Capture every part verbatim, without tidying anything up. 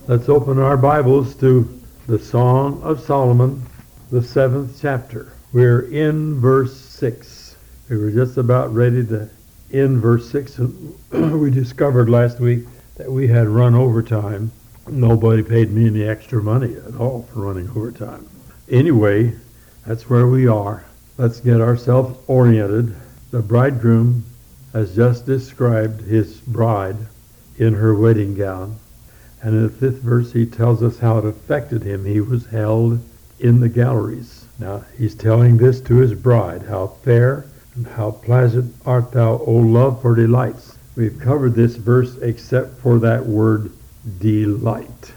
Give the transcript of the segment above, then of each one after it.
Let's open our Bibles to the Song of Solomon, the seventh chapter. We're in verse six. We were just about ready to end verse six. We discovered last week that we had run overtime. Nobody paid me any extra money at all for running overtime. Anyway, that's where we are. Let's get ourselves oriented. The bridegroom has just described his bride in her wedding gown. And in the fifth verse, he tells us how it affected him. He was held in the galleries. Now, he's telling this to his bride. How fair and how pleasant art thou, O love, for delights. We've covered this verse except for that word delight.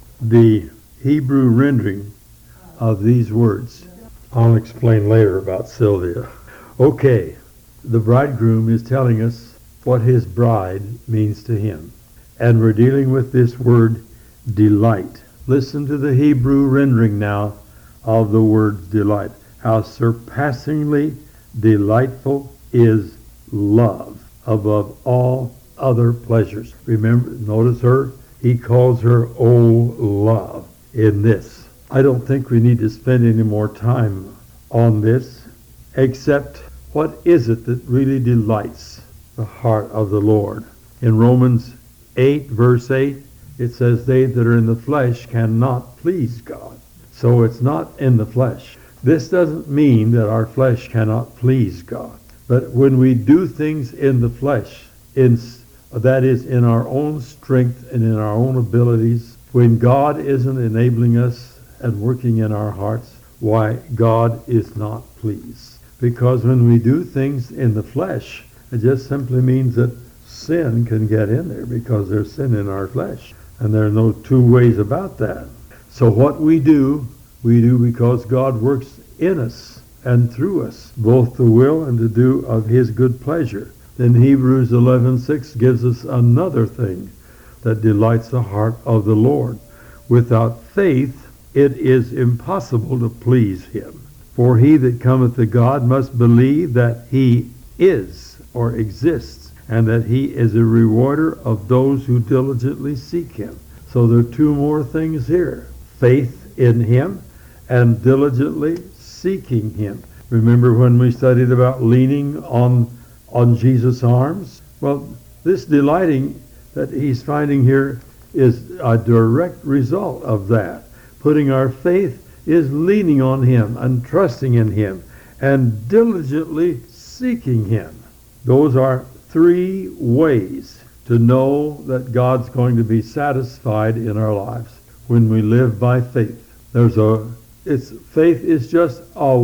The Hebrew rendering of these words, I'll explain later about Sylvia. Okay, the bridegroom is telling us what his bride means to him. And we're dealing with this word delight. Listen to the Hebrew rendering now of the word delight. How surpassingly delightful is love above all other pleasures. Remember, notice her. He calls her, O love, in this. I don't think we need to spend any more time on this, except what is it that really delights the heart of the Lord? In Romans eight, verse eight, it says, they that are in the flesh cannot please God. So it's not in the flesh. This doesn't mean that our flesh cannot please God. But when we do things in the flesh, in, that is in our own strength and in our own abilities, when God isn't enabling us and working in our hearts, why, God is not pleased. Because when we do things in the flesh, it just simply means that sin can get in there because there's sin in our flesh. And there are no two ways about that. So what we do, we do because God works in us and through us, both the will and to do of his good pleasure. Then Hebrews eleven six gives us another thing that delights the heart of the Lord. Without faith, it is impossible to please him. For he that cometh to God must believe that he is or exists, and that he is a rewarder of those who diligently seek him. So there are two more things here. Faith in him and diligently seeking him. Remember when we studied about leaning on, on Jesus' arms? Well, this delighting that he's finding here is a direct result of that. Putting our faith is leaning on him and trusting in him and diligently seeking him. Those are three ways to know that God's going to be satisfied in our lives when we live by faith. There's a, it's, faith is just a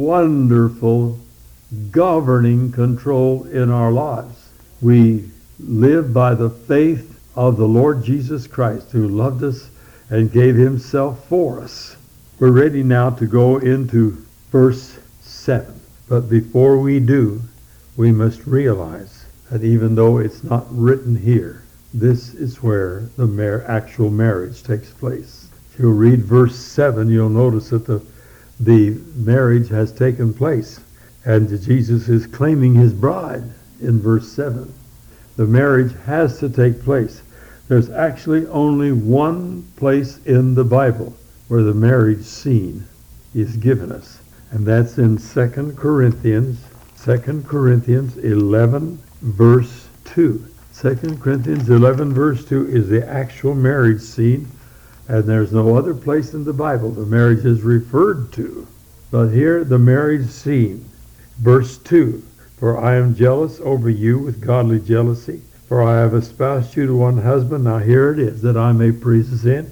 wonderful governing control in our lives. We live by the faith of the Lord Jesus Christ, who loved us and gave himself for us. We're ready now to go into verse seven. But before we do, we must realize that even though it's not written here, this is where the mar- actual marriage takes place. If you read verse seven, you'll notice that the, the marriage has taken place. And Jesus is claiming his bride in verse seven. The marriage has to take place. There's actually only one place in the Bible where the marriage scene is given us. And that's in Second Corinthians, Second Corinthians eleven, verse two. Second Corinthians eleven, verse two is the actual marriage scene, and there's no other place in the Bible the marriage is referred to. But here, the marriage scene, verse two, for I am jealous over you with godly jealousy, for I have espoused you to one husband. Now here it is, that I may present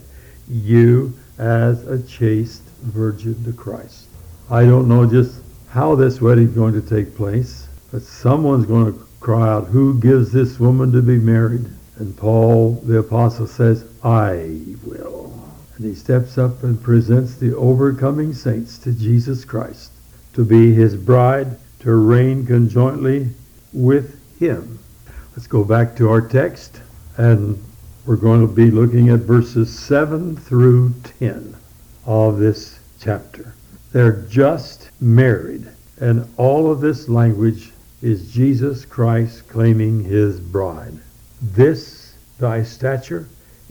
you as a chaste virgin to Christ. I don't know just how this wedding is going to take place, but someone's going to cry out, who gives this woman to be married? And Paul the apostle says, I will. And he steps up and presents the overcoming saints to Jesus Christ to be his bride, to reign conjointly with him. Let's go back to our text, and we're going to be looking at verses seven through ten of this chapter. They're just married, and all of this language is Jesus Christ claiming his bride. This thy stature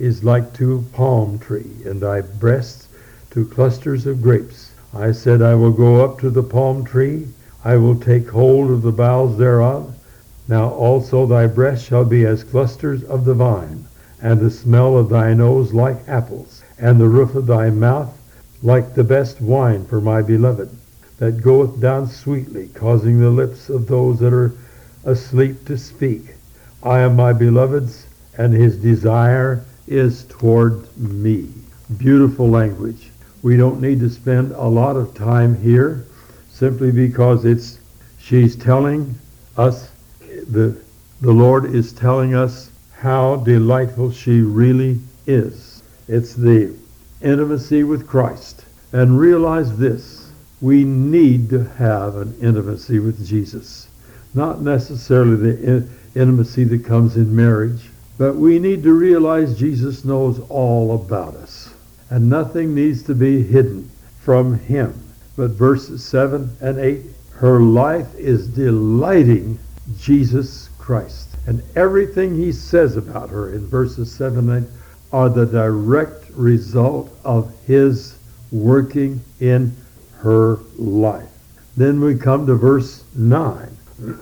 is like to a palm tree, and thy breasts to clusters of grapes. I said, I will go up to the palm tree, I will take hold of the boughs thereof. Now also thy breasts shall be as clusters of the vine, and the smell of thy nose like apples, and the roof of thy mouth like the best wine for my beloved, that goeth down sweetly, causing the lips of those that are asleep to speak. I am my beloved's, and his desire is toward me. Beautiful language. We don't need to spend a lot of time here, simply because it's she's telling us, the the Lord is telling us how delightful she really is. It's the intimacy with Christ. And realize this, we need to have an intimacy with Jesus. Not necessarily the in, intimacy that comes in marriage, but we need to realize Jesus knows all about us. And nothing needs to be hidden from him. But verses seven and eight, her life is delighting Jesus Christ. And everything he says about her in verses seven and eight are the direct result of his working in her life. Then we come to verse nine.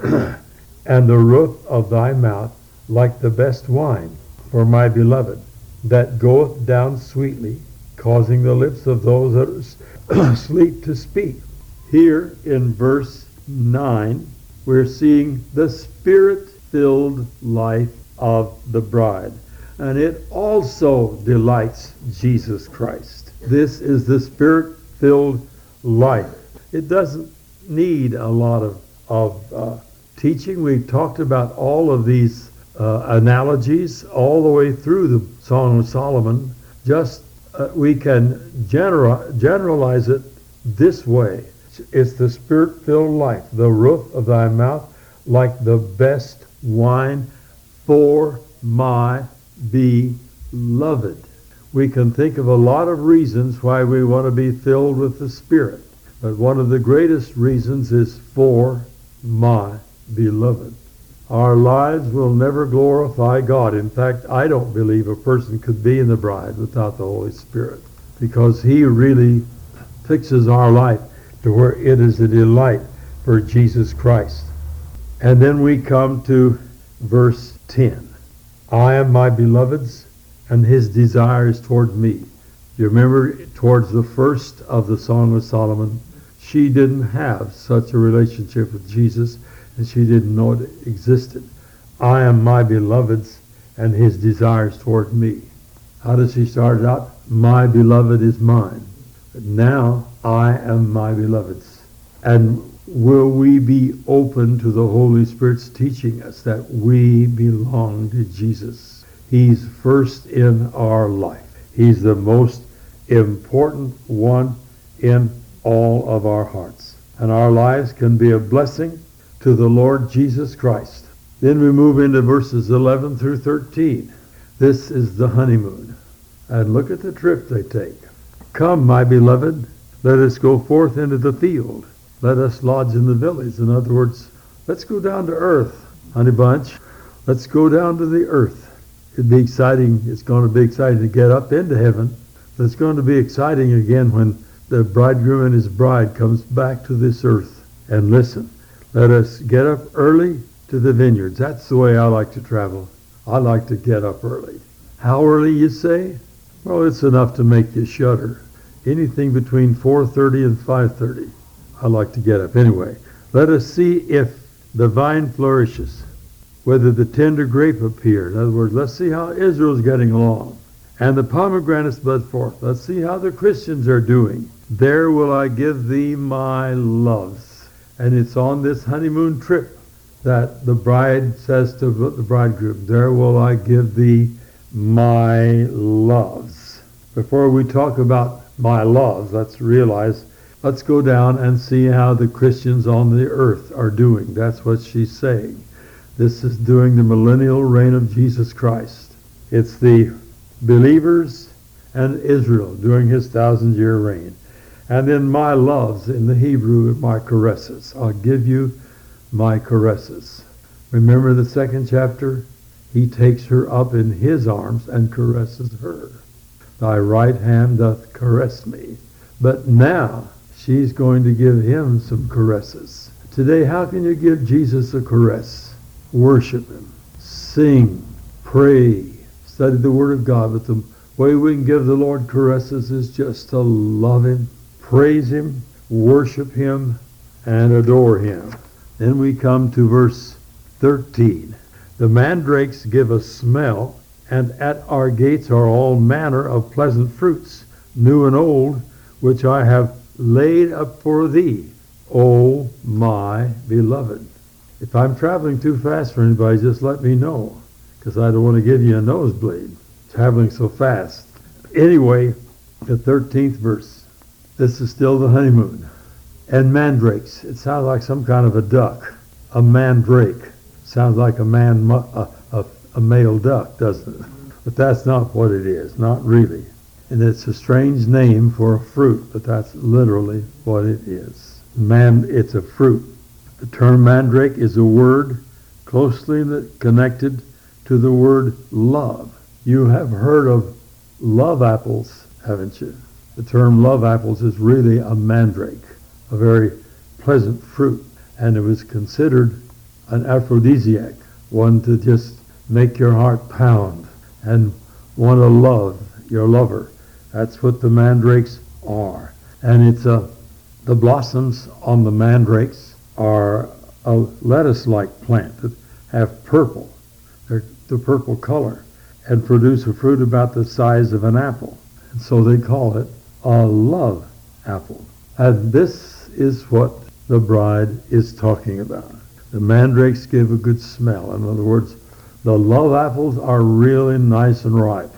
And the roof of thy mouth like the best wine for my beloved, that goeth down sweetly, causing the lips of those that are asleep to speak. Here in verse nine, we're seeing the spirit-filled life of the bride. And it also delights Jesus Christ. This is the spirit-filled life. It doesn't need a lot of, of uh, teaching. We've talked about all of these uh, analogies all the way through the Song of Solomon. Just uh, we can general, generalize it this way. It's the spirit-filled life, the roof of thy mouth like the best wine for my beloved. We can think of a lot of reasons why we want to be filled with the Spirit. But one of the greatest reasons is for my beloved. Our lives will never glorify God. In fact, I don't believe a person could be in the bride without the Holy Spirit, because he really fixes our life to where it is a delight for Jesus Christ. And then we come to verse ten. I am my beloved's, and his desire is toward me. You remember, towards the first of the Song of Solomon, she didn't have such a relationship with Jesus, and she didn't know it existed. I am my beloved's, and his desire is toward me. How does she start it out? My beloved is mine. But now I am my beloved's. And will we be open to the Holy Spirit's teaching us that we belong to Jesus? He's first in our life. He's the most important one in all of our hearts. And our lives can be a blessing to the Lord Jesus Christ. Then we move into verses eleven through thirteen. This is the honeymoon. And look at the trip they take. Come, my beloved, let us go forth into the field. Let us lodge in the village. In other words, let's go down to earth, honey bunch. Let's go down to the earth. It'd be exciting. It's going to be exciting to get up into heaven. But it's going to be exciting again when the bridegroom and his bride comes back to this earth. And listen, let us get up early to the vineyards. That's the way I like to travel. I like to get up early. How early, you say? Well, it's enough to make you shudder. Anything between four thirty and five thirty. I like to get up anyway. Let us see if the vine flourishes, whether the tender grape appear. In other words, let's see how Israel's getting along. And the pomegranates bud forth. Let's see how the Christians are doing. There will I give thee my loves. And it's on this honeymoon trip that the bride says to the bridegroom, there will I give thee my loves. Before we talk about my loves, let's realize, let's go down and see how the Christians on the earth are doing. That's what she's saying. This is during the millennial reign of Jesus Christ. It's the believers and Israel during his thousand-year reign. And then my loves in the Hebrew, my caresses. I'll give you my caresses. Remember the second chapter? He takes her up in his arms and caresses her. Thy right hand doth caress me. But now she's going to give him some caresses. Today, how can you give Jesus a caress? Worship him. Sing. Pray. Study the Word of God. But the way we can give the Lord caresses is just to love him, praise him, worship him, and adore him. Then we come to verse thirteen. The mandrakes give a smell, and at our gates are all manner of pleasant fruits, new and old, which I have laid up for thee, O my beloved. If I'm traveling too fast for anybody, just let me know, because I don't want to give you a nosebleed, traveling so fast. Anyway, the thirteenth verse. This is still the honeymoon. And mandrakes. It sounds like some kind of a duck. A mandrake. Sounds like a man, a, a, a male duck, doesn't it? But that's not what it is. Not really. And it's a strange name for a fruit, but that's literally what it is. Man, it's a fruit. The term mandrake is a word closely connected to the word love. You have heard of love apples, haven't you? The term love apples is really a mandrake, a very pleasant fruit, and it was considered an aphrodisiac, one to just make your heart pound and want to love your lover. That's what the mandrakes are. And it's a, the blossoms on the mandrakes are a lettuce-like plant that have purple. They're the purple color and produce a fruit about the size of an apple. And so they call it a love apple. And this is what the bride is talking about. The mandrakes give a good smell. In other words, the love apples are really nice and ripe.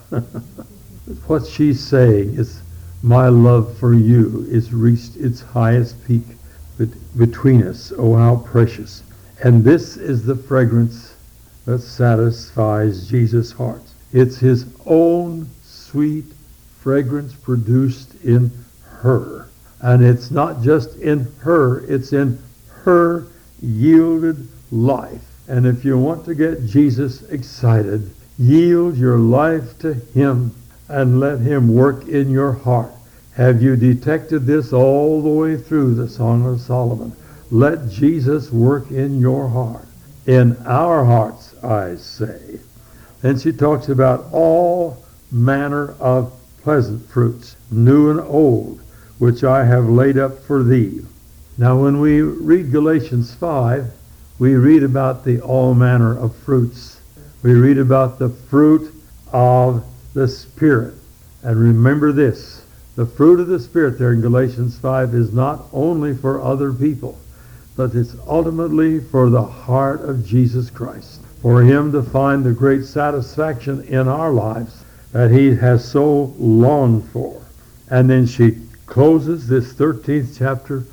What she's saying is, my love for you is reached its highest peak between us. Oh, how precious. And this is the fragrance that satisfies Jesus' heart. It's his own sweet fragrance produced in her. And it's not just in her, it's in her yielded life. And if you want to get Jesus excited, yield your life to him and let him work in your heart. Have you detected this all the way through the Song of Solomon? Let Jesus work in your heart. In our hearts, I say. Then she talks about all manner of pleasant fruits, new and old, which I have laid up for thee. Now when we read Galatians five, we read about the all manner of fruits. We read about the fruit of the Spirit. And remember this, the fruit of the Spirit there in Galatians five is not only for other people, but it's ultimately for the heart of Jesus Christ, for him to find the great satisfaction in our lives that he has so longed for. And then she closes this thirteenth chapter,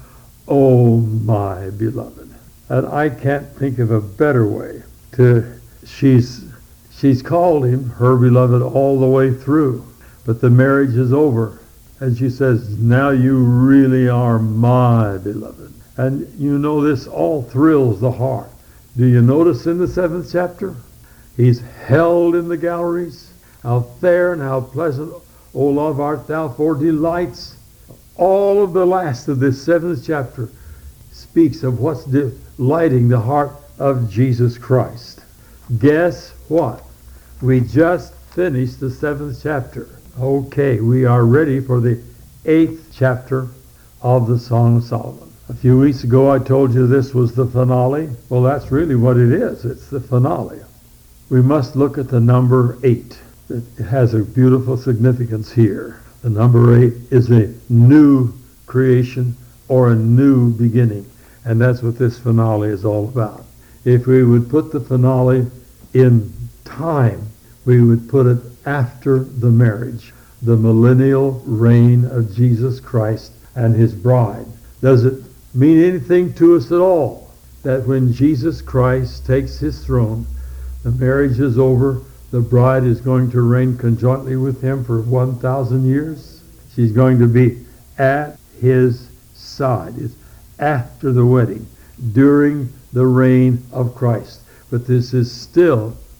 oh my beloved. And I can't think of a better way to, she's, she's called him her beloved all the way through, but the marriage is over. And she says, now you really are my beloved. And you know this all thrills the heart. Do you notice in the seventh chapter? He's held in the galleries. How fair and how pleasant, O love, art thou for delights. All of the last of this seventh chapter speaks of what's delighting the heart of Jesus Christ. Guess what? We just finished the seventh chapter. Okay, we are ready for the eighth chapter of the Song of Solomon. A few weeks ago I told you this was the finale. Well, that's really what it is. It's the finale. We must look at the number eight. It has a beautiful significance here. The number eight is a new creation or a new beginning. And that's what this finale is all about. If we would put the finale in time, we would put it after the marriage, the millennial reign of Jesus Christ and his bride. Does it mean anything to us at all that when Jesus Christ takes his throne, the marriage is over, the bride is going to reign conjointly with him for one thousand years? She's going to be at his side. It's after the wedding, during the reign of Christ. But this is still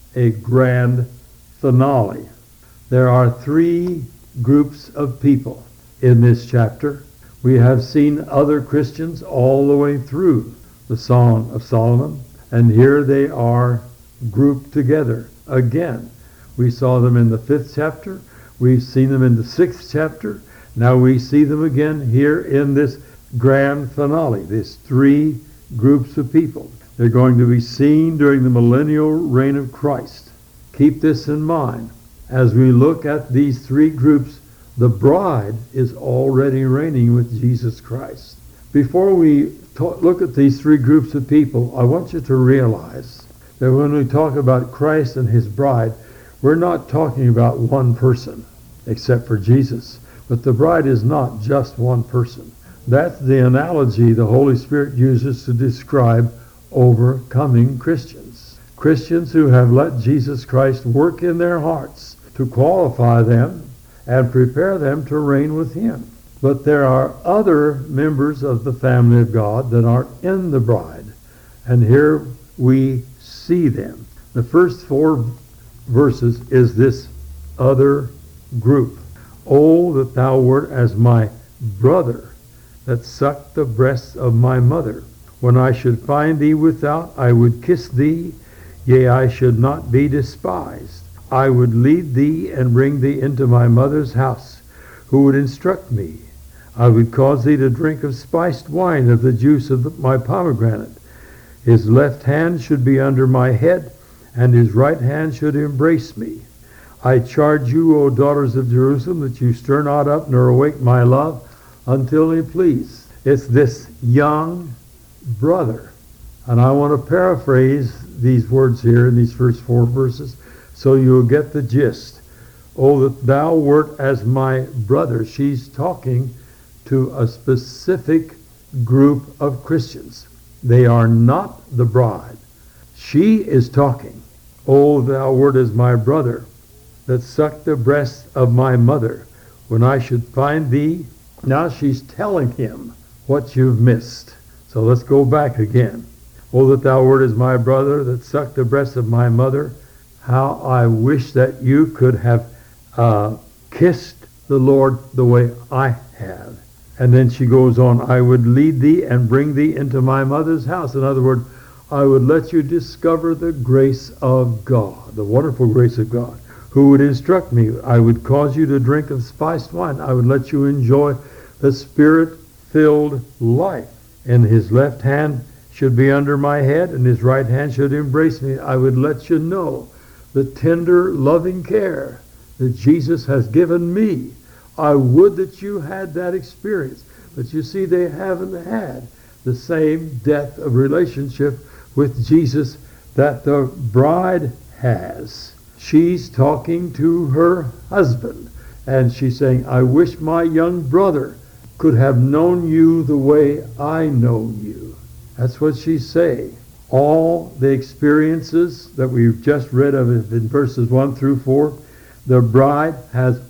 a grand finale. There are three groups of people in this chapter. We have seen other Christians all the way through the Song of Solomon, and here they are grouped together again. We saw them in the fifth chapter. We've seen them in the sixth chapter. Now we see them again here in this grand finale, these three groups of people. They're going to be seen during the millennial reign of Christ. Keep this in mind. As we look at these three groups, the bride is already reigning with Jesus Christ. Before we talk, look at these three groups of people, I want you to realize that when we talk about Christ and his bride, we're not talking about one person, except for Jesus. But the bride is not just one person. That's the analogy the Holy Spirit uses to describe overcoming Christians. Christians who have let Jesus Christ work in their hearts to qualify them and prepare them to reign with him. But there are other members of the family of God that aren't in the bride. And here we see them. The first four verses is this other group. Oh, that thou wert as my brother, that sucked the breasts of my mother. When I should find thee without, I would kiss thee, yea, I should not be despised. I would lead thee and bring thee into my mother's house, who would instruct me. I would cause thee to drink of spiced wine of the juice of my pomegranate. His left hand should be under my head, and his right hand should embrace me. I charge you, O daughters of Jerusalem, that you stir not up nor awake my love until he please. It's this young brother. And I want to paraphrase these words here in these first four verses so you'll get the gist. Oh, that thou wert as my brother. She's talking to a specific group of Christians. They are not the bride. She is talking. Oh, thou wert as my brother, that sucked the breasts of my mother, when I should find thee. Now she's telling him what you've missed. So let's go back again. Oh, that thou wert as my brother, that sucked the breasts of my mother. How I wish that you could have uh, kissed the Lord the way I have. And then she goes on, I would lead thee and bring thee into my mother's house. In other words, I would let you discover the grace of God, the wonderful grace of God, who would instruct me. I would cause you to drink of spiced wine. I would let you enjoy the Spirit-filled life. And his left hand should be under my head, and his right hand should embrace me. I would let you know the tender, loving care that Jesus has given me. I would that you had that experience. But you see, they haven't had the same depth of relationship with Jesus that the bride has. She's talking to her husband, and she's saying, I wish my young brother could have known you the way I know you. That's what she's saying. All the experiences that we've just read of in verses one through four, the bride has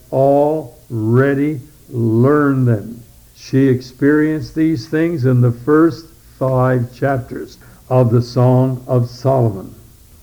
already learned them. She experienced these things in the first five chapters of the Song of Solomon.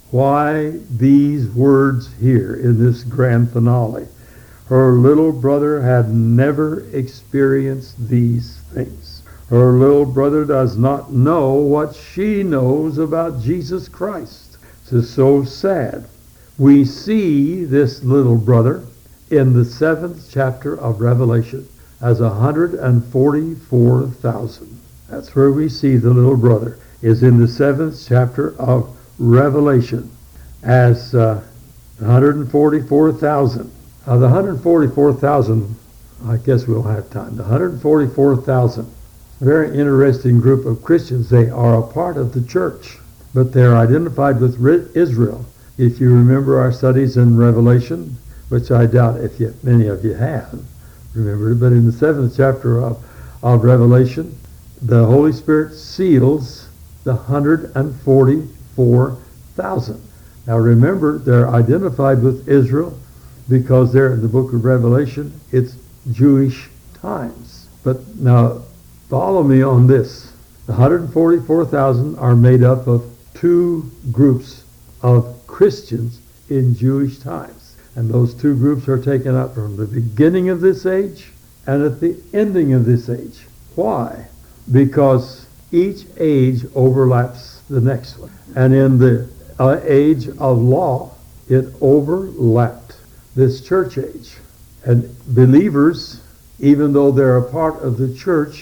Why these words here in this grand finale? Her little brother had never experienced these things. Her little brother does not know what she knows about Jesus Christ. This is so sad. We see this little brother in the seventh chapter of Revelation as one hundred forty-four thousand. That's where we see the little brother, is in the seventh chapter of Revelation as uh, one hundred forty-four thousand. Now the one hundred forty-four thousand, I guess we'll have time. The one hundred forty-four thousand, a very interesting group of Christians. They are a part of the church, but they're identified with Israel. If you remember our studies in Revelation, which I doubt if you, many of you have remembered, but in the seventh chapter of, of Revelation, the Holy Spirit seals the one hundred forty-four thousand. Now remember, they're identified with Israel because they're in the book of Revelation. It's Jewish times. But now follow me on this. The one hundred forty-four thousand are made up of two groups of Christians in Jewish times. And those two groups are taken up from the beginning of this age and at the ending of this age. Why? Because each age overlaps the next one. And in the uh, age of law, it overlapped this church age. And believers, even though they're a part of the church,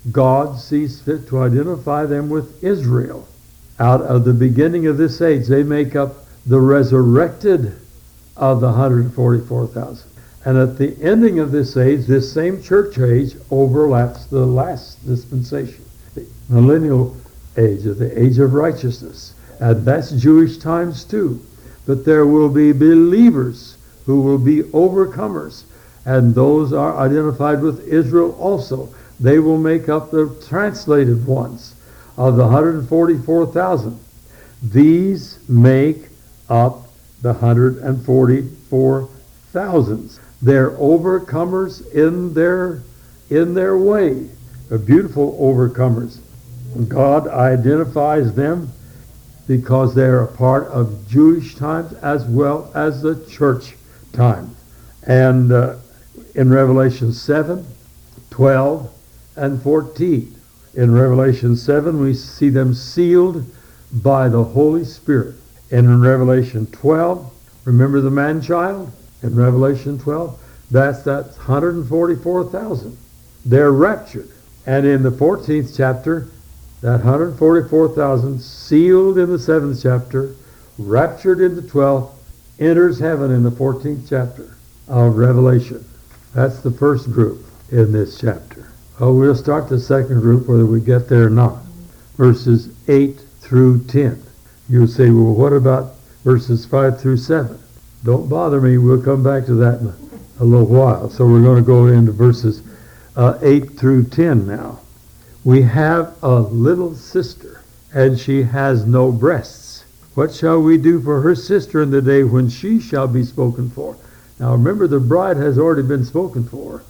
God sees fit to identify them with Israel. Out of the beginning of this age, they make up the resurrected of the one hundred forty-four thousand. And at the ending of this age, this same church age overlaps the last dispensation, the millennial age, or the age of righteousness. And that's Jewish times too. But there will be believers who will be overcomers. And those are identified with Israel also. They will make up the translated ones of the one hundred forty-four thousand. These make up the one hundred forty-four thousands. They're overcomers in their in their way. They're beautiful overcomers. God identifies them because they're a part of Jewish times as well as the church time. And uh, in Revelation seven, twelve, and fourteen. In Revelation seven, we see them sealed by the Holy Spirit. And in Revelation twelve, remember the man-child? In Revelation twelve, that's that one hundred forty-four thousand. They're raptured. And in the fourteenth chapter, that one hundred forty-four thousand, sealed in the seventh chapter, raptured in the twelfth, enters heaven in the fourteenth chapter of Revelation. That's the first group in this chapter. Oh, we'll start the second group whether we get there or not. Verses eight through ten. You'll say, well, what about verses five through seven? Don't bother me. We'll come back to that in a, a little while. So we're going to go into verses uh, eight through ten now. We have a little sister, and she has no breasts. What shall we do for her sister in the day when she shall be spoken for? Now remember, the bride has already been spoken for.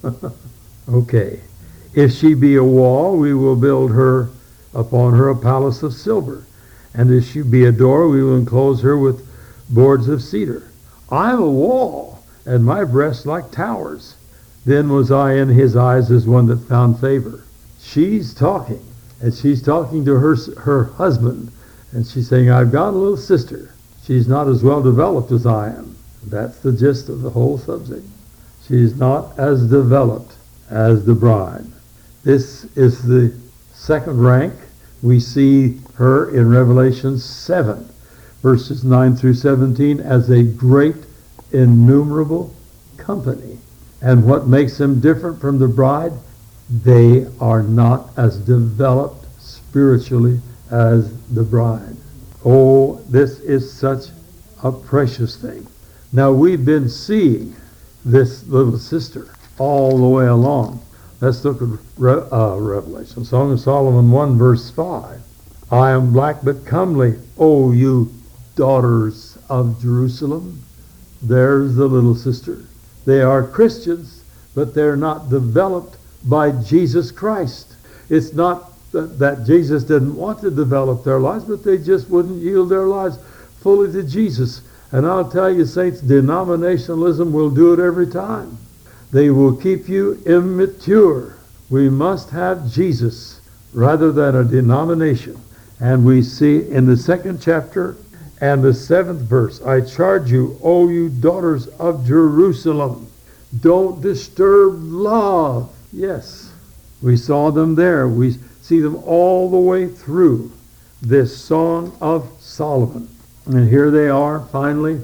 Okay. If she be a wall, we will build her upon her a palace of silver. And if she be a door, we will enclose her with boards of cedar. I am a wall, and my breasts like towers. Then was I in his eyes as one that found favor. She's talking, and she's talking to her her husband, and she's saying, I've got a little sister. She's not as well developed as I am. That's the gist of the whole subject. She's not as developed as the bride. This is the second rank. We see her in Revelation seven, verses nine through seventeen, as a great innumerable company. And what makes them different from the bride? They are not as developed spiritually as the bride. Oh, this is such a precious thing. Now, we've been seeing this little sister all the way along. Let's look at Re- uh, Revelation. Song of Solomon one, verse five. I am black but comely, O you daughters of Jerusalem. There's the little sister. They are Christians, but they're not developed by Jesus Christ. It's not that, that Jesus didn't want to develop their lives, but they just wouldn't yield their lives fully to Jesus. And I'll tell you, saints, denominationalism will do it every time. They will keep you immature. We must have Jesus rather than a denomination. And we see in the second chapter and the seventh verse, I charge you, O you daughters of Jerusalem, don't disturb love. Yes, we saw them there. We see them all the way through this Song of Solomon. And here they are finally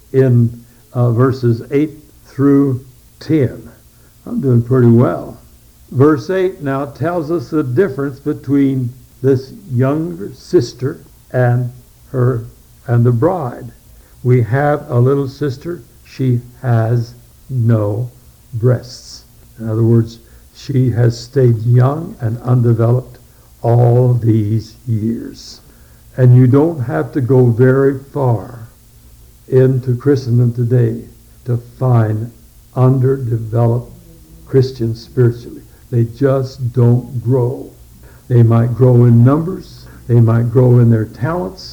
in uh, verses eight through ten. I'm doing pretty well. Verse eight now tells us the difference between this younger sister and her and the bride. We have a little sister. She has no breasts. In other words, she has stayed young and undeveloped all these years. And you don't have to go very far into Christendom today to find underdeveloped Christians spiritually. They just don't grow. They might grow in numbers. They might grow in their talents.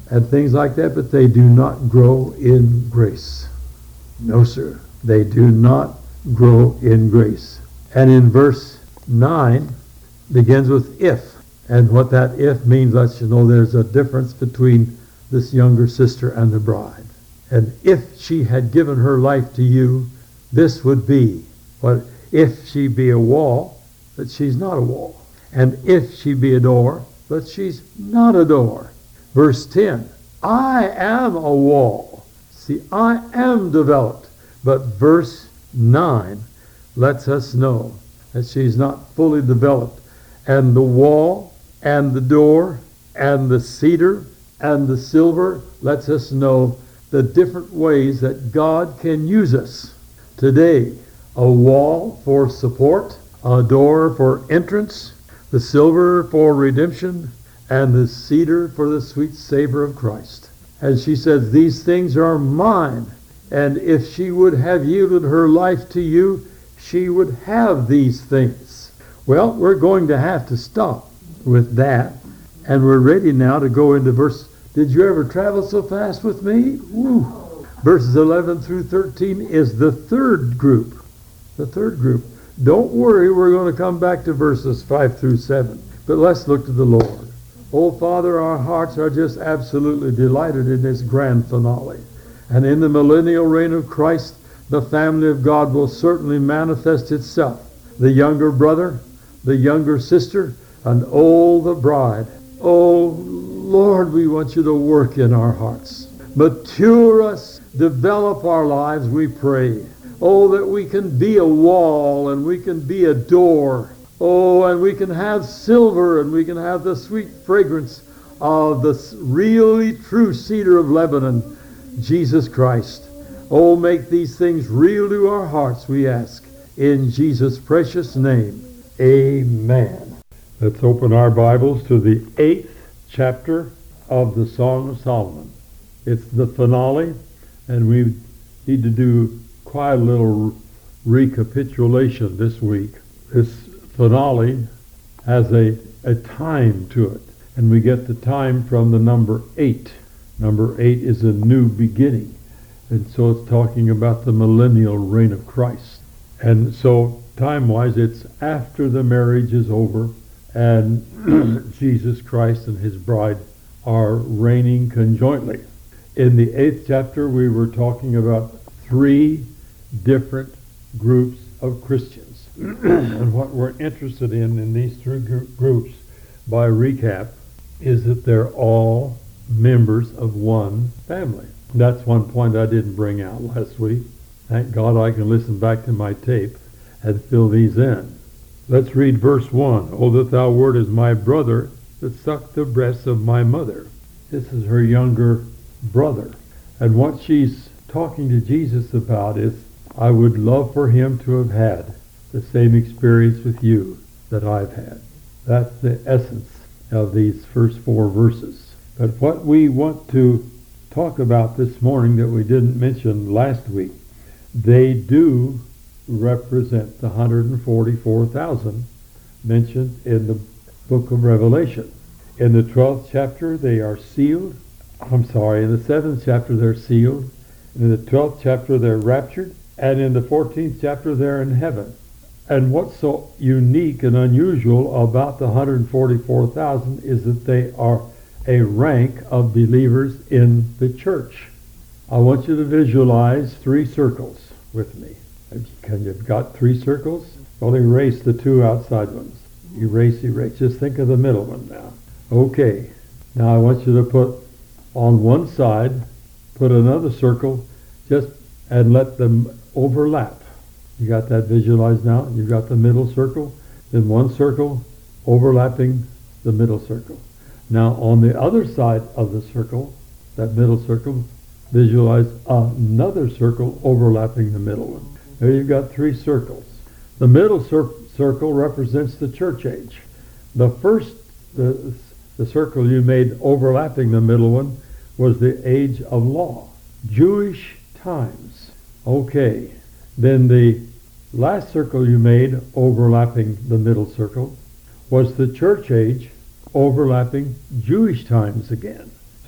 and things like that, but they do not grow in grace. No, sir. They do not grow in grace. And in verse nine, begins with if. And what that if means lets you know there's a difference between this younger sister and the bride. And if she had given her life to you, this would be. But if she be a wall, that she's not a wall. And if she be a door, but she's not a door. Verse ten, I am a wall. See, I am developed. But verse nine lets us know that she's not fully developed. And the wall and the door and the cedar and the silver lets us know the different ways that God can use us. Today, a wall for support, a door for entrance, the silver for redemption, and the cedar for the sweet savor of Christ. And she says, these things are mine. And if she would have yielded her life to you, she would have these things. Well, we're going to have to stop with that. And we're ready now to go into verse. Did you ever travel so fast with me? Woo. Verses eleven through thirteen is the third group. The third group. Don't worry, we're going to come back to verses five through seven. But let's look to the Lord. Oh, Father, our hearts are just absolutely delighted in this grand finale. And in the millennial reign of Christ, the family of God will certainly manifest itself. The younger brother, the younger sister, and oh, the bride. Oh, Lord, we want you to work in our hearts. Mature us, develop our lives, we pray. Oh, that we can be a wall and we can be a door. Oh, and we can have silver and we can have the sweet fragrance of the really true cedar of Lebanon, Jesus Christ. Oh, make these things real to our hearts, we ask. In Jesus' precious name, amen. Let's open our Bibles to the eighth chapter of the Song of Solomon. It's the finale, and we need to do quite a little recapitulation this week. This finale has a, a time to it, and we get the time from the number eight. Number eight is a new beginning, and so it's talking about the millennial reign of Christ. And so time-wise, it's after the marriage is over, and Jesus Christ and his bride are reigning conjointly. In the eighth chapter, we were talking about three different groups of Christians. And what we're interested in in these three gr- groups, by recap, is that they're all members of one family. That's one point I didn't bring out last week. Thank God I can listen back to my tape and fill these in. Let's read verse one. Oh, that thou wert as my brother that sucked the breasts of my mother. This is her younger brother. And what she's talking to Jesus about is, I would love for him to have had the same experience with you that I've had. That's the essence of these first four verses. But what we want to talk about this morning that we didn't mention last week, they do represent the one hundred forty-four thousand mentioned in the book of Revelation. In the twelfth chapter, they are sealed. I'm sorry, in the seventh chapter, they're sealed. In the twelfth chapter, they're raptured. And in the fourteenth chapter, they're in heaven. And what's so unique and unusual about the one hundred forty-four thousand is that they are a rank of believers in the church. I want you to visualize three circles with me. Can you've got three circles? Well, erase the two outside ones. Erase, erase. Just think of the middle one now. Okay. Now I want you to put on one side, put another circle, just and let them overlap. You got that visualized now? You've got the middle circle, then one circle overlapping the middle circle. Now on the other side of the circle, that middle circle, visualize another circle overlapping the middle one. There you've got three circles. The middle cir- circle represents the church age. The first, the, the circle you made overlapping the middle one was the age of law, Jewish times. Okay, then the last circle you made overlapping the middle circle was the church age overlapping Jewish times again.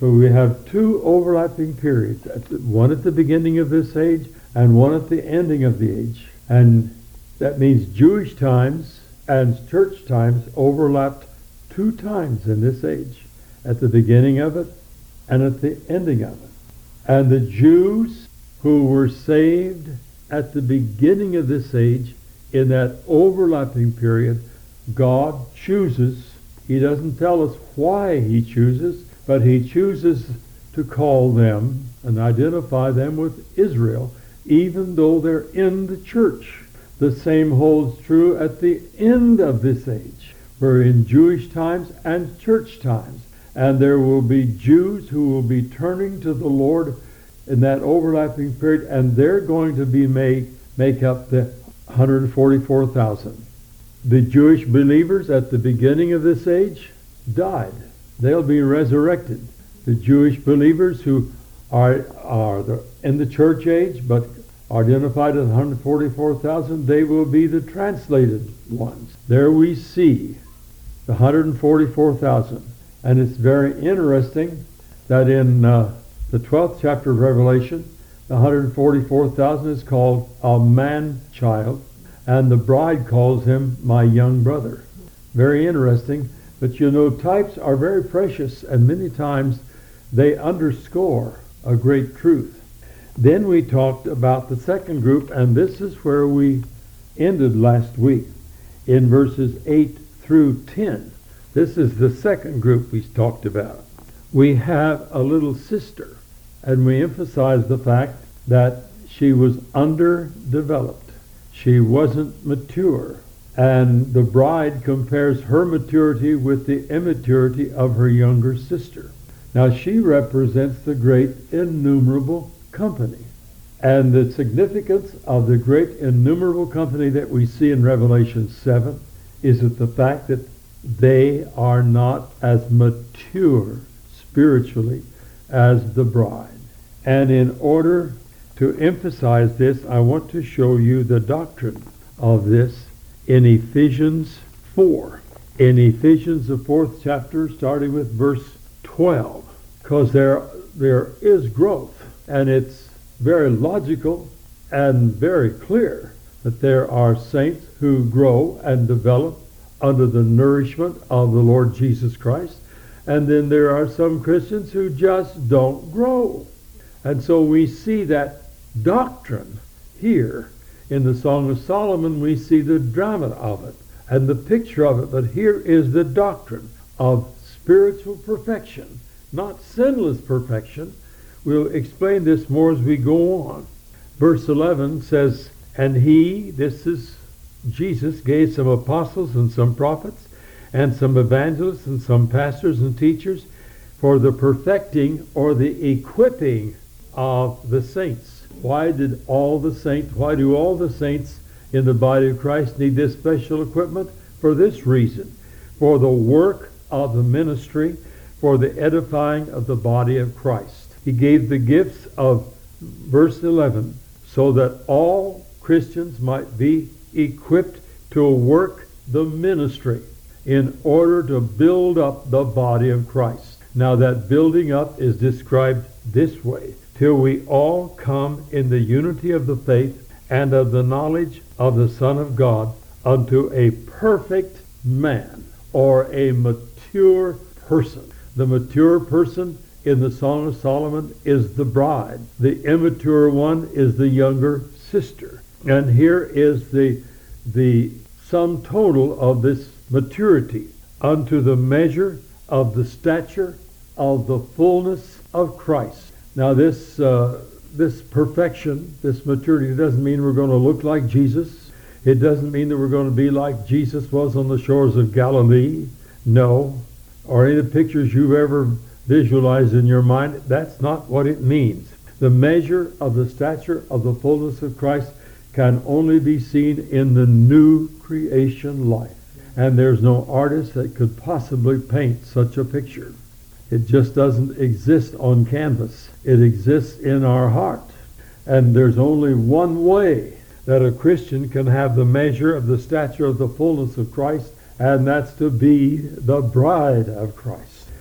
So we have two overlapping periods, at the, one at the beginning of this age and one at the ending of the age. And that means Jewish times and church times overlapped two times in this age, at the beginning of it and at the ending of it. And the Jews who were saved at the beginning of this age, in that overlapping period, God chooses. He doesn't tell us why he chooses, but he chooses to call them and identify them with Israel, even though they're in the church. The same holds true at the end of this age. We're in Jewish times and church times, and there will be Jews who will be turning to the Lord in that overlapping period, and they're going to be made make up the one hundred forty-four thousand. The Jewish believers at the beginning of this age died. They'll be resurrected. The Jewish believers who are are the, in the church age but are identified as one hundred forty-four thousand, they will be the translated ones. There we see the one hundred forty-four thousand. And it's very interesting that in uh, the twelfth chapter of Revelation, the one hundred forty-four thousand is called a man-child, and the bride calls him my young brother. Very interesting. But you know, types are very precious, and many times they underscore a great truth. Then we talked about the second group, and this is where we ended last week, in verses eight through ten. This is the second group we talked about. We have a little sister, and we emphasize the fact that she was underdeveloped. She wasn't mature. And the bride compares her maturity with the immaturity of her younger sister. Now she represents the great innumerable company. And the significance of the great innumerable company that we see in Revelation seven is that the fact that they are not as mature spiritually as the bride. And in order to emphasize this, I want to show you the doctrine of this in Ephesians four. In Ephesians, the fourth chapter, starting with verse twelve. Because there, there is growth, and it's very logical and very clear that there are saints who grow and develop under the nourishment of the Lord Jesus Christ. And then there are some Christians who just don't grow. And so we see that doctrine here. In the Song of Solomon, we see the drama of it and the picture of it. But here is the doctrine of spiritual perfection, not sinless perfection. We'll explain this more as we go on. Verse eleven says, and he, this is Jesus, gave some apostles and some prophets and some evangelists and some pastors and teachers for the perfecting or the equipping of the saints. Why did all the saints, why do all the saints in the body of Christ need this special equipment? For this reason, for the work of the ministry, for the edifying of the body of Christ. He gave the gifts of verse eleven so that all Christians might be equipped to work the ministry in order to build up the body of Christ. Now that building up is described this way: till we all come in the unity of the faith and of the knowledge of the Son of God, unto a perfect man, or a mature person. The mature person in the Song of Solomon is the bride. The immature one is the younger sister. And here is the, the sum total of this maturity, unto the measure of the stature of the fullness of Christ. Now this uh, this perfection, this maturity, doesn't mean we're going to look like Jesus. It doesn't mean that we're going to be like Jesus was on the shores of Galilee. No. Or any of the pictures you've ever visualized in your mind. That's not what it means. The measure of the stature of the fullness of Christ can only be seen in the new creation life. And there's no artist that could possibly paint such a picture. It just doesn't exist on canvas. It exists in our heart. And there's only one way that a Christian can have the measure of the stature of the fullness of Christ, and that's to be the bride of Christ.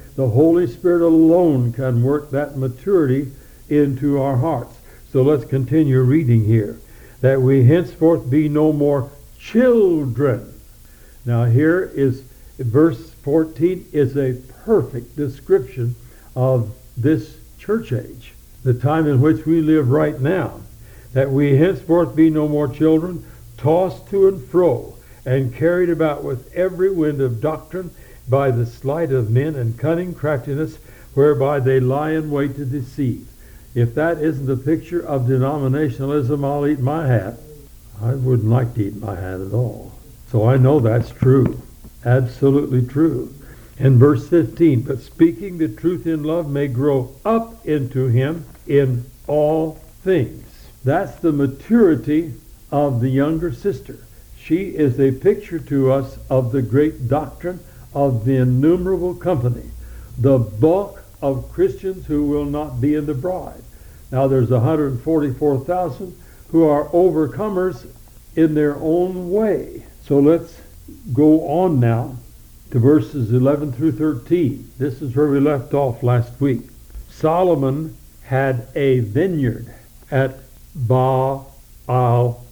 The Holy Spirit alone can work that maturity into our hearts. So let's continue reading here. That we henceforth be no more children. Now here is verse fourteen is a perfect description of this church age, the time in which we live right now. That we henceforth be no more children, tossed to and fro, and carried about with every wind of doctrine by the sleight of men and cunning craftiness, whereby they lie in wait to deceive. If that isn't a picture of denominationalism, I'll eat my hat. I wouldn't like to eat my hat at all. So I know that's true. Absolutely true. In verse fifteen, but speaking the truth in love may grow up into him in all things. That's the maturity of the younger sister. She is a picture to us of the great doctrine of the innumerable company, the bulk of Christians who will not be in the bride. Now there's one hundred forty-four thousand who are overcomers in their own way. So let's go on now to verses eleven through thirteen. This is where we left off last week. Solomon had a vineyard at Baal al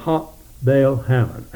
Baal Hamon.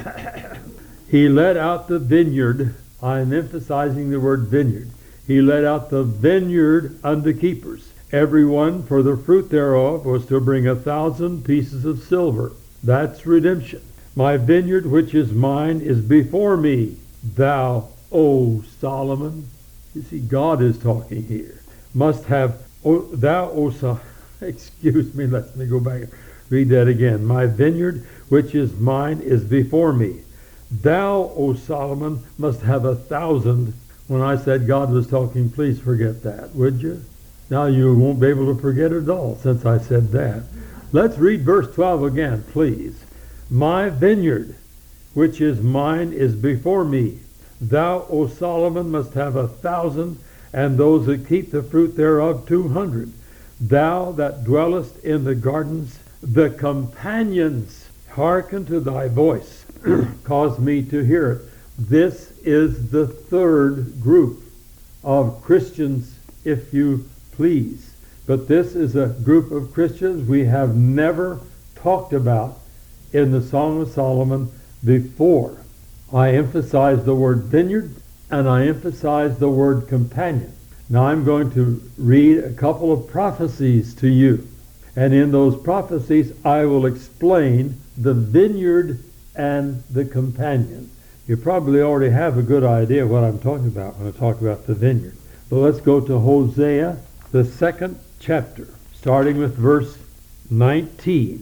He let out the vineyard. I'm emphasizing the word vineyard. He let out the vineyard unto keepers. Every one for the fruit thereof was to bring a thousand pieces of silver. That's redemption. My vineyard which is mine is before me, thou, O Solomon. You see, God is talking here. Must have, o, thou, O Solomon. Excuse me, let me go back and read that again. My vineyard which is mine is before me. Thou, O Solomon, must have a thousand. When I said God was talking, please forget that, would you? Now you won't be able to forget it all since I said that. Let's read verse twelve again, please. My vineyard, which is mine, is before me. Thou, O Solomon, must have a thousand, and those that keep the fruit thereof two hundred. Thou that dwellest in the gardens, the companions hearken to thy voice. Cause me to hear it. This is the third group of Christians, if you please. But this is a group of Christians we have never talked about in the Song of Solomon before. I emphasize the word vineyard and I emphasize the word companion. Now I'm going to read a couple of prophecies to you. And in those prophecies I will explain the vineyard and the companion. You probably already have a good idea what I'm talking about when I talk about the vineyard. But let's go to Hosea, the second chapter, starting with verse nineteen.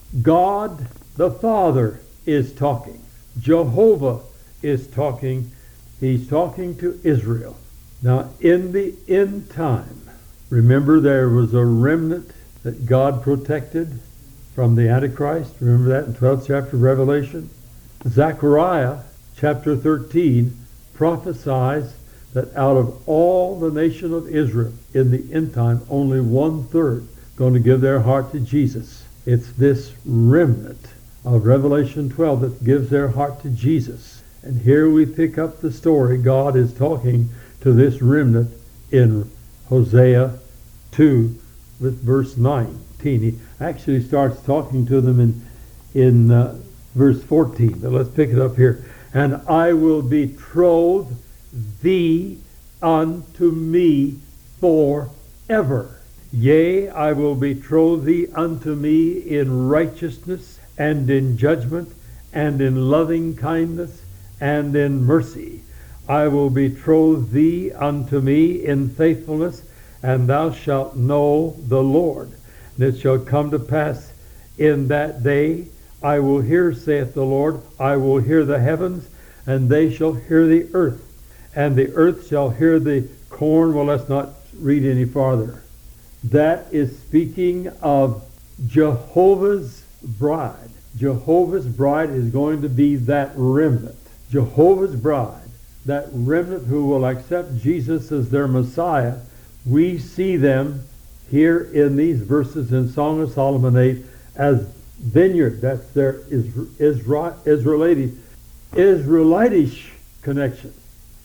God the Father is talking. Jehovah is talking. He's talking to Israel. Now, in the end time, remember there was a remnant that God protected from the Antichrist. Remember that in twelfth chapter of Revelation? Zechariah chapter thirteen prophesies that out of all the nation of Israel in the end time, only one-third going to give their heart to Jesus. It's this remnant of Revelation twelve that gives their heart to Jesus. And here we pick up the story. God is talking to this remnant in Hosea two with verse nineteen. He actually starts talking to them in, in uh, verse fourteen. But let's pick it up here. And I will betroth thee unto me forever. Yea, I will betroth thee unto me in righteousness and in judgment and in loving kindness and in mercy. I will betroth thee unto me in faithfulness, and thou shalt know the Lord. And it shall come to pass in that day, I will hear, saith the Lord, I will hear the heavens, and they shall hear the earth. And the earth shall hear the corn. Well, let's not read any farther. That is speaking of Jehovah's bride. Jehovah's bride is going to be that remnant. Jehovah's bride, that remnant who will accept Jesus as their Messiah. We see them here in these verses in Song of Solomon eight as vineyard. That's their Israelite, Israelitish connection.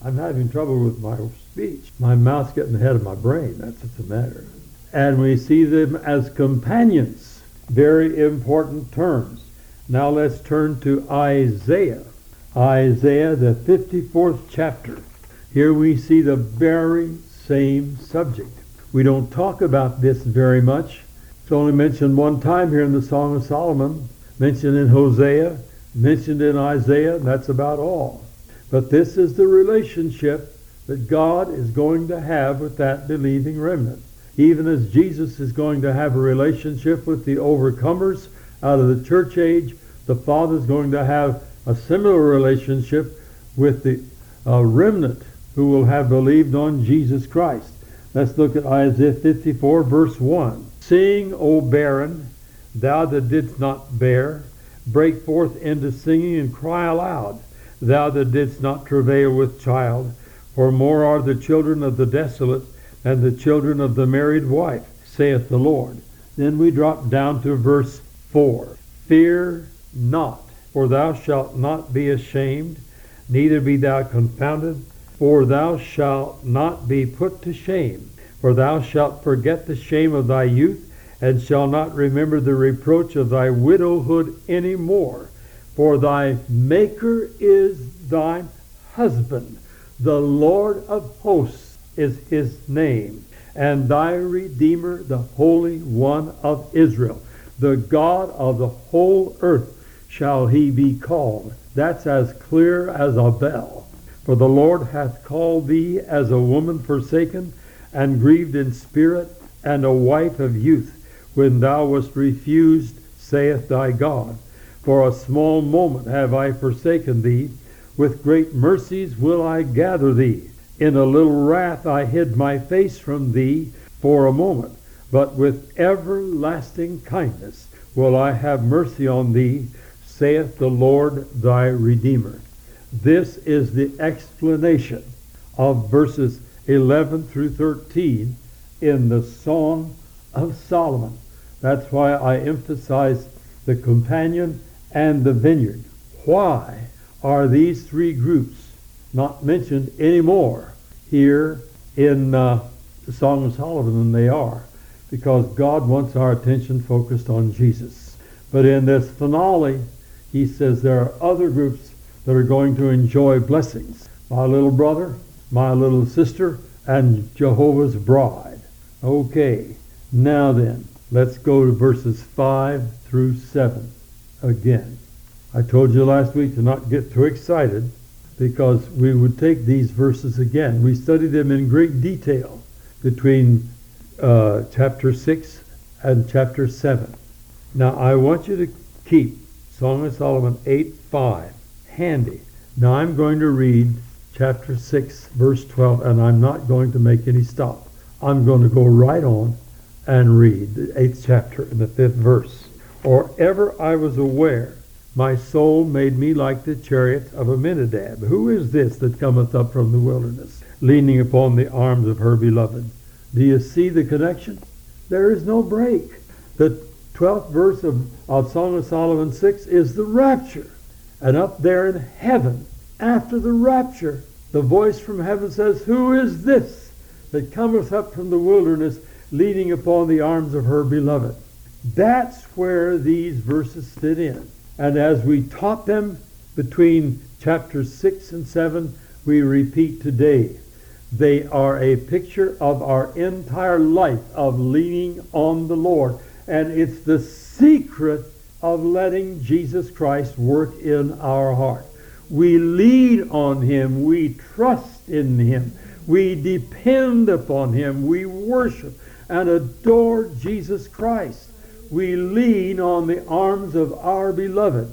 I'm having trouble with my speech. My mouth's getting ahead of my brain. That's what's the matter. And we see them as companions. Very important terms. Now let's turn to Isaiah. Isaiah, the fifty-fourth chapter. Here we see the very same subject. We don't talk about this very much. It's only mentioned one time here in the Song of Solomon, mentioned in Hosea, mentioned in Isaiah, and that's about all. But this is the relationship that God is going to have with that believing remnant. Even as Jesus is going to have a relationship with the overcomers out of the church age, the Father is going to have a similar relationship with the uh, remnant who will have believed on Jesus Christ. Let's look at Isaiah fifty-four, verse one. Sing, O barren, thou that didst not bear, break forth into singing and cry aloud, thou that didst not travail with child, for more are the children of the desolate than the children of the married wife, saith the Lord. Then we drop down to verse four. Fear not, for thou shalt not be ashamed, neither be thou confounded, for thou shalt not be put to shame. For thou shalt forget the shame of thy youth, and shalt not remember the reproach of thy widowhood any more. For thy Maker is thine husband, the Lord of hosts is his name, and thy Redeemer, the Holy One of Israel. The God of the whole earth shall he be called. That's as clear as a bell. For the Lord hath called thee as a woman forsaken, and grieved in spirit, and a wife of youth, when thou wast refused, saith thy God. For a small moment have I forsaken thee, with great mercies will I gather thee. In a little wrath I hid my face from thee for a moment, but with everlasting kindness will I have mercy on thee, saith the Lord thy Redeemer. This is the explanation of verses eleven through thirteen in the Song of Solomon. That's why I emphasize the companion and the vineyard. Why are these three groups not mentioned anymore here in uh, the Song of Solomon than they are? Because God wants our attention focused on Jesus. But in this finale, he says there are other groups that are going to enjoy blessings. My little brother, my little sister, and Jehovah's bride. Okay, now then, let's go to verses five through seven again. I told you last week to not get too excited because we would take these verses again. We studied them in great detail between uh, chapter six and chapter seven. Now I want you to keep Song of Solomon eight five handy. Now I'm going to read chapter six, verse twelve, and I'm not going to make any stop. I'm going to go right on and read the eighth chapter and the fifth verse. Or ever I was aware, my soul made me like the chariot of Aminadab. Who is this that cometh up from the wilderness, leaning upon the arms of her beloved? Do you see the connection? There is no break. The twelfth verse of, of Song of Solomon six is the rapture. And up there in heaven, after the rapture, the voice from heaven says, who is this that cometh up from the wilderness, leaning upon the arms of her beloved? That's where these verses fit in. And as we taught them between chapters six and seven, we repeat today. They are a picture of our entire life of leaning on the Lord. And it's the secret of letting Jesus Christ work in our heart. We lean on him. We trust in him. We depend upon him. We worship and adore Jesus Christ. We lean on the arms of our beloved.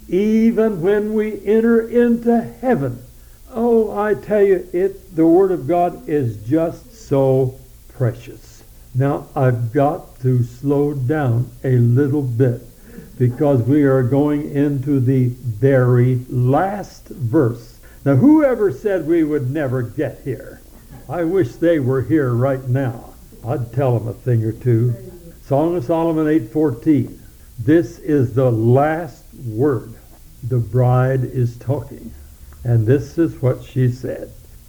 Even when we enter into heaven. Oh, I tell you, it the Word of God is just so precious. Now, I've got to slow down a little bit because we are going into the very last verse. Now, whoever said we would never get here? I wish they were here right now. I'd tell them a thing or two. Song of Solomon eight fourteen. This is the last word. The bride is talking. And this is what she said.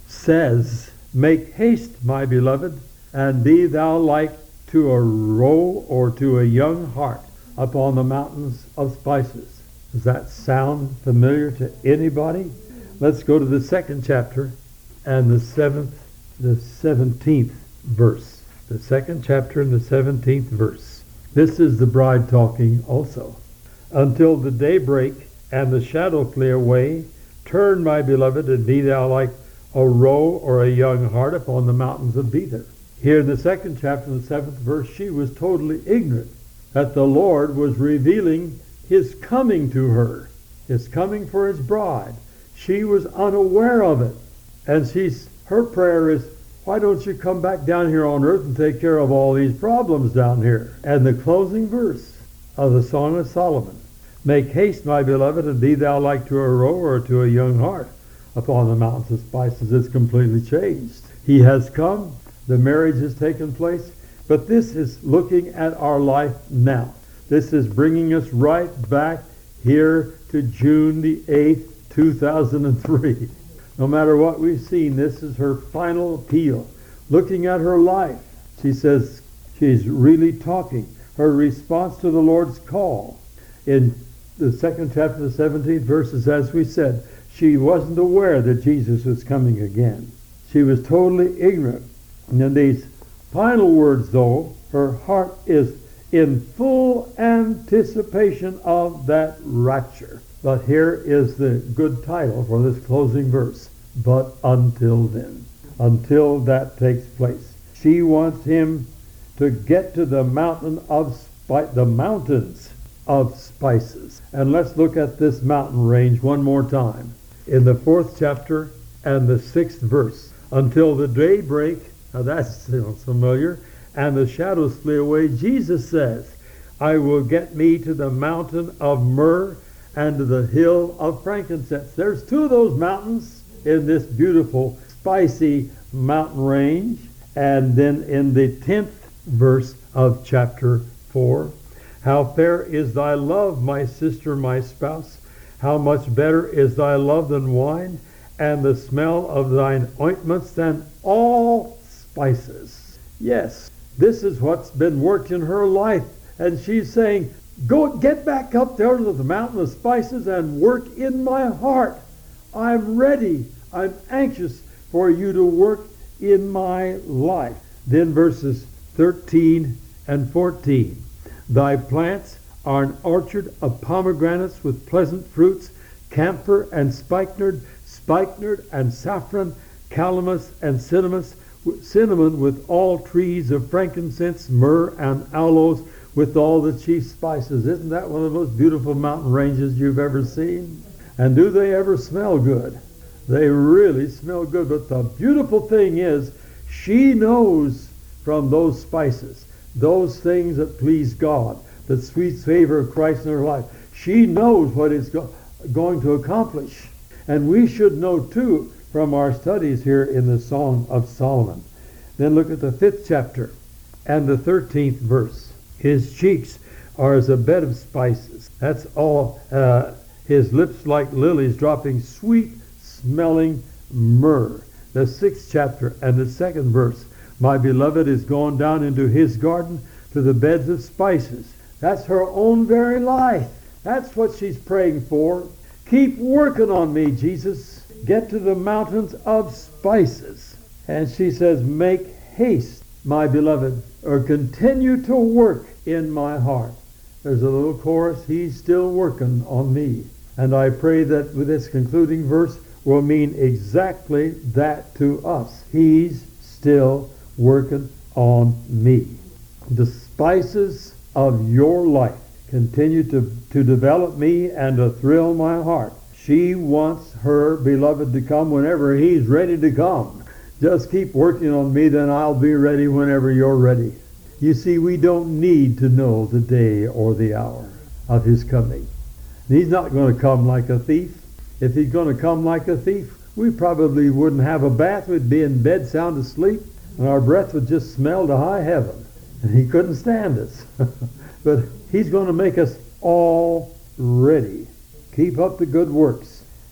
says, "Make haste, my beloved, and be thou like to a roe or to a young hart upon the mountains of spices." Does that sound familiar to anybody? Let's go to the second chapter and the seventh, the seventeenth verse. The second chapter and the seventeenth verse. This is the bride talking also. "Until the day break and the shadow flee away, turn, my beloved, and be thou like a roe or a young hart upon the mountains of Bether." Here in the second chapter, in the seventh verse, she was totally ignorant that the Lord was revealing his coming to her, his coming for his bride. She was unaware of it. And she's her prayer is, "Why don't you come back down here on earth and take care of all these problems down here?" And the closing verse of the Song of Solomon, "Make haste, my beloved, and be thou like to a roe or to a young hart upon the mountains of spices." It's completely changed. He has come. The marriage has taken place. But this is looking at our life now. This is bringing us right back here to June the eighth, two thousand three. No matter what we've seen, this is her final appeal. Looking at her life, she says she's really talking. Her response to the Lord's call. In the second chapter, the seventeenth verses, as we said, she wasn't aware that Jesus was coming again. She was totally ignorant. And in these final words, though, her heart is in full anticipation of that rapture. But here is the good title for this closing verse. "But until then," until that takes place. She wants him to get to the mountain of spi- the mountains of spices. And let's look at this mountain range one more time. In the fourth chapter and the sixth verse. "Until the day break," now that sounds familiar, "and the shadows flee away," Jesus says, "I will get me to the mountain of myrrh and to the hill of frankincense." There's two of those mountains in this beautiful, spicy mountain range. And then in the tenth verse of chapter four, "How fair is thy love, my sister, my spouse! How much better is thy love than wine, and the smell of thine ointments than all spices." Yes, this is what's been worked in her life. And she's saying, "Go get back up there to the mountain of spices and work in my heart. I'm ready. I'm anxious for you to work in my life." Then verses thirteen and fourteen. "Thy plants are an orchard of pomegranates with pleasant fruits, camphor and spikenard, spikenard and saffron, calamus and cinnamon, cinnamon with all trees of frankincense, myrrh and aloes with all the chief spices." Isn't that one of the most beautiful mountain ranges you've ever seen? And do they ever smell good? They really smell good. But the beautiful thing is, she knows from those spices, those things that please God, the sweet savor of Christ in her life, she knows what it's go- going to accomplish. And we should know too from our studies here in the Song of Solomon. Then look at the fifth chapter and the thirteenth verse. "His cheeks are as a bed of spices." That's all. Uh, "his lips like lilies dropping sweet smelling myrrh." The sixth chapter and the second verse. "My beloved is gone down into his garden to the beds of spices." That's her own very life. That's what she's praying for. Keep working on me, Jesus. Get to the mountains of spices. And she says, "Make haste, my beloved," or continue to work in my heart. There's a little chorus, "He's still working on me." And I pray that with this concluding verse will mean exactly that to us. He's still working on me. The spices of your life continue to, to develop me and to thrill my heart. She wants her beloved to come whenever he's ready to come. Just keep working on me, then I'll be ready whenever you're ready. You see, we don't need to know the day or the hour of his coming. He's not going to come like a thief. If he's going to come like a thief, we probably wouldn't have a bath. We'd be in bed sound asleep, and our breath would just smell to high heaven. And he couldn't stand us. But he's going to make us all ready. Keep up the good works,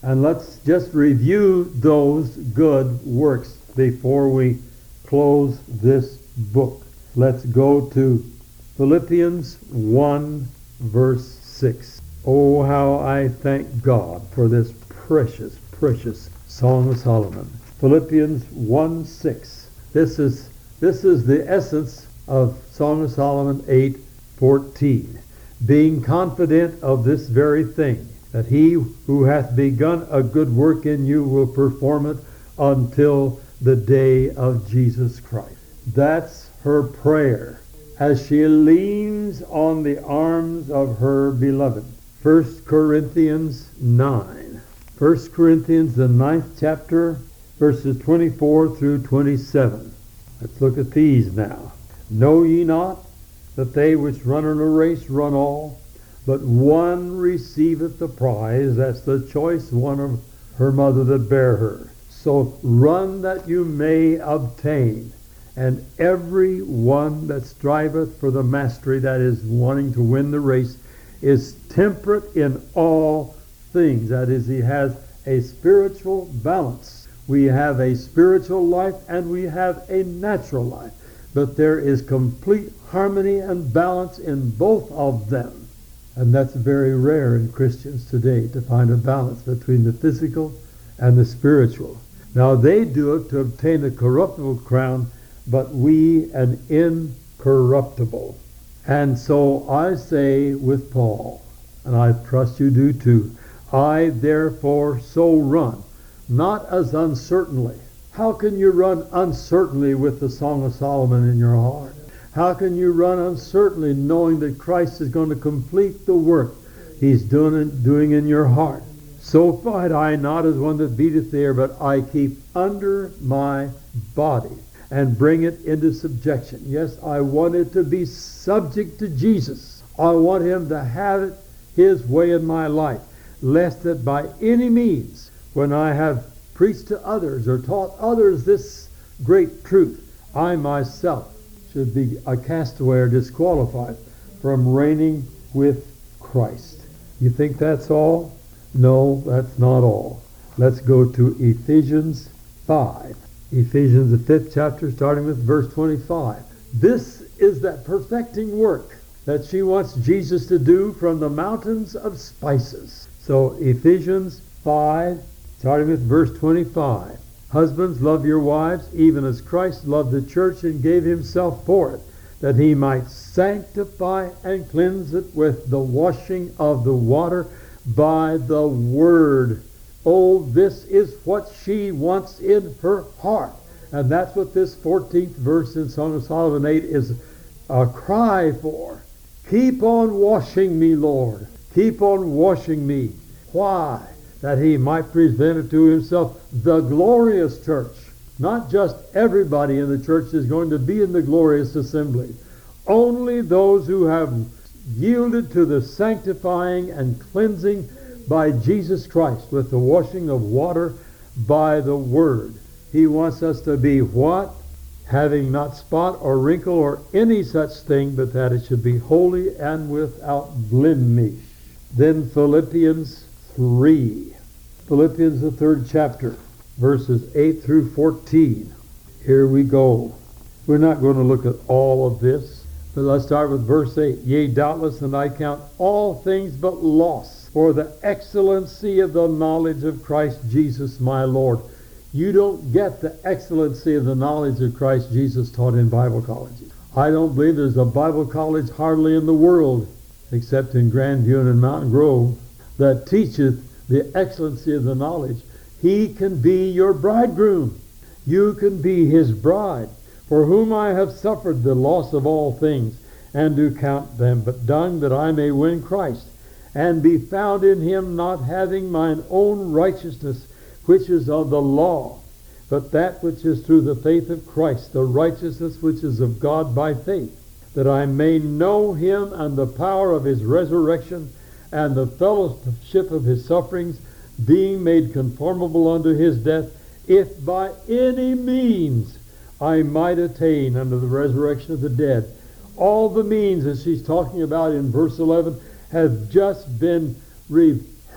And let's just review those good works before we close this book. Let's go to Philippians one, verse six. Oh, how I thank God for this precious, precious Song of Solomon. Philippians one, six. This is, this is the essence of Song of Solomon eight, fourteen. Being confident of this very thing, that he who hath begun a good work in you will perform it until the day of Jesus Christ. That's her prayer as she leans on the arms of her beloved. First Corinthians nine. First Corinthians, the ninth chapter, verses twenty-four through twenty-seven. Let's look at these now. Know ye not that they which run in a race run all, but one receiveth the prize? That's the choice one of her mother that bare her. So run that you may obtain. And every one that striveth for the mastery, that is, wanting to win the race, is temperate in all things. That is, he has a spiritual balance. We have a spiritual life and we have a natural life. But there is complete harmony and balance in both of them. And that's very rare in Christians today, to find a balance between the physical and the spiritual. Now they do it to obtain a corruptible crown, but we an incorruptible. And so I say with Paul, and I trust you do too, I therefore so run, not as uncertainly. How can you run uncertainly with the Song of Solomon in your heart? How can you run uncertainly knowing that Christ is going to complete the work he's doing, doing in your heart? So fight I not as one that beateth the air, but I keep under my body and bring it into subjection. Yes, I want it to be subject to Jesus. I want him to have it his way in my life, lest that by any means, when I have preached to others or taught others this great truth, I myself should be a castaway or disqualified from reigning with Christ. You think that's all? No, that's not all. Let's go to Ephesians five. Ephesians, the fifth chapter, starting with verse twenty-five. This is that perfecting work that she wants Jesus to do from the mountains of spices. So Ephesians five, starting with verse twenty-five. Husbands, love your wives, even as Christ loved the church and gave himself for it, that he might sanctify and cleanse it with the washing of the water by the word. Oh, this is what she wants in her heart. And that's what this fourteenth verse in Song of Solomon eight is a cry for. Keep on washing me, Lord. Keep on washing me. Why? That he might present it to himself the glorious church. Not just everybody in the church is going to be in the glorious assembly. Only those who have yielded to the sanctifying and cleansing by Jesus Christ with the washing of water by the word. He wants us to be what? Having not spot or wrinkle or any such thing, but that it should be holy and without blemish. Then Philippians three. Philippians, the third chapter, verses eight through fourteen. Here we go. We're not going to look at all of this, but let's start with verse eight. Yea, doubtless, and I count all things but loss for the excellency of the knowledge of Christ Jesus my Lord. You don't get the excellency of the knowledge of Christ Jesus taught in Bible colleges. I don't believe there's a Bible college hardly in the world, except in Grandview and in Mountain Grove, that teacheth the excellency of the knowledge. He can be your bridegroom. You can be his bride, for whom I have suffered the loss of all things, and do count them but dung, that I may win Christ, and be found in him, not having mine own righteousness, which is of the law, but that which is through the faith of Christ, the righteousness which is of God by faith, that I may know him and the power of his resurrection, and the fellowship of his sufferings, being made conformable unto his death, if by any means I might attain unto the resurrection of the dead. All the means that she's talking about in verse eleven have just been rehearsed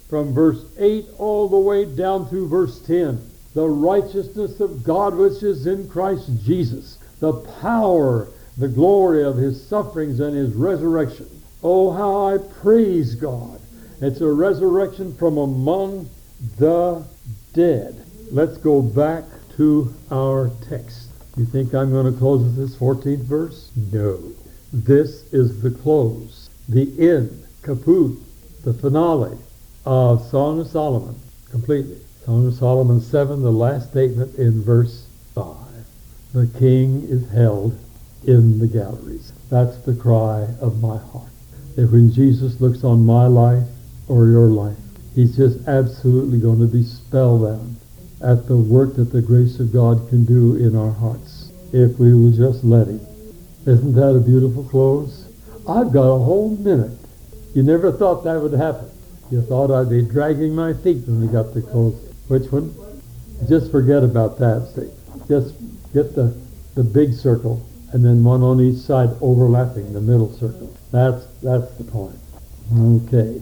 from verse eight all the way down through verse ten. The righteousness of God which is in Christ Jesus, the power, the glory of his sufferings and his resurrection. Oh, how I praise God. It's a resurrection from among the dead. Let's go back to our text. You think I'm going to close with this fourteenth verse? No. This is the close, the end, kaput, the finale of Song of Solomon, completely. Song of Solomon seven, the last statement in verse five. The king is held in the galleries. That's the cry of my heart. That when Jesus looks on my life or your life, he's just absolutely going to be spellbound at the work that the grace of God can do in our hearts if we will just let him. Isn't that a beautiful close? I've got a whole minute. You never thought that would happen. You thought I'd be dragging my feet when we got to close. Which one? Just forget about that. See? Just get the, the big circle and then one on each side overlapping the middle circle. That's, that's the point. Okay.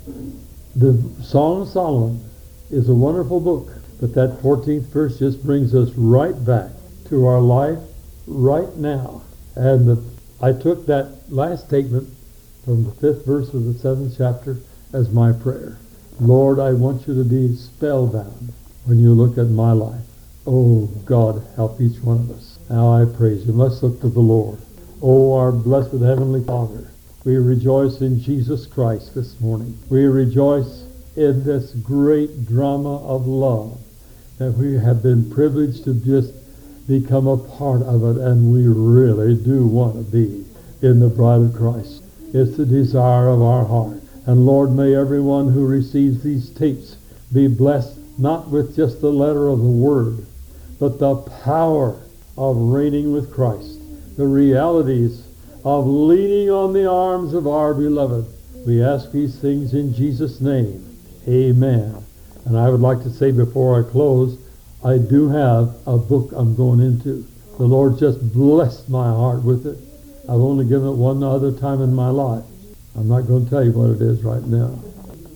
The Song of Solomon is a wonderful book, but that fourteenth verse just brings us right back to our life right now. And the, I took that last statement from the fifth verse of the seventh chapter as my prayer. Lord, I want you to be spellbound when you look at my life. Oh, God, help each one of us. Now I praise you. Let's look to the Lord. Oh, our blessed Heavenly Father, we rejoice in Jesus Christ this morning. We rejoice in this great drama of love that we have been privileged to just become a part of it, and we really do want to be in the bride of Christ. It's the desire of our heart. And Lord, may everyone who receives these tapes be blessed not with just the letter of the word, but the power of reigning with Christ, the realities of leaning on the arms of our beloved. We ask these things in Jesus' name. Amen. And I would like to say before I close, I do have a book I'm going into. The Lord just blessed my heart with it. I've only given it one other time in my life. I'm not going to tell you what it is right now.